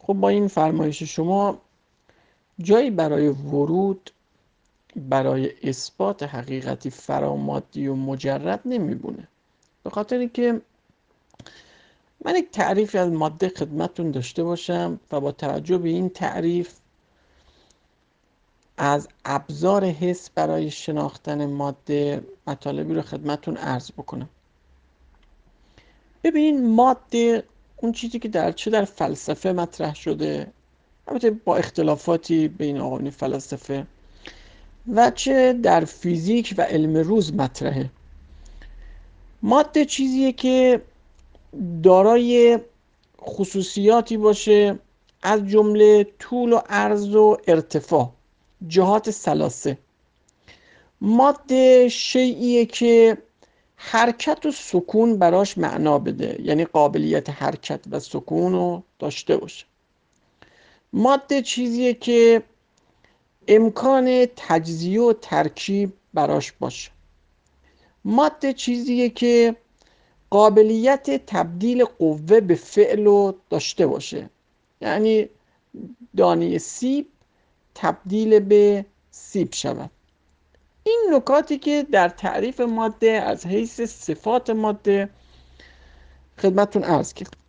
خب با این فرمایش شما جایی برای ورود برای اثبات حقیقتی فرامادی و مجرد نمیبونه. به خاطر اینکه من یک تعریفی از ماده خدمتتون داشته باشم و با توجه به این تعریف از ابزار حس برای شناختن ماده مطالبی رو خدمتتون عرض بکنم. ببینین ماده اون چیزی که در فلسفه مطرح شده، البته با اختلافاتی بین آقایون فلاسفه، و چه در فیزیک و علم روز مطرحه. ماده چیزیه که دارای خصوصیاتی باشه از جمله طول و عرض و ارتفاع، جهات ثلاثه. ماده شیئیه که حرکت و سکون براش معنا بده، یعنی قابلیت حرکت و سکون رو داشته باشه. ماده چیزیه که امکان تجزیه و ترکیب براش باشه. ماده چیزیه که قابلیت تبدیل قوه به فعل رو داشته باشه، یعنی دانه سیب تبدیل به سیب شود. این نکاتی که در تعریف ماده از حیث صفات ماده خدمتتون عرض کردم.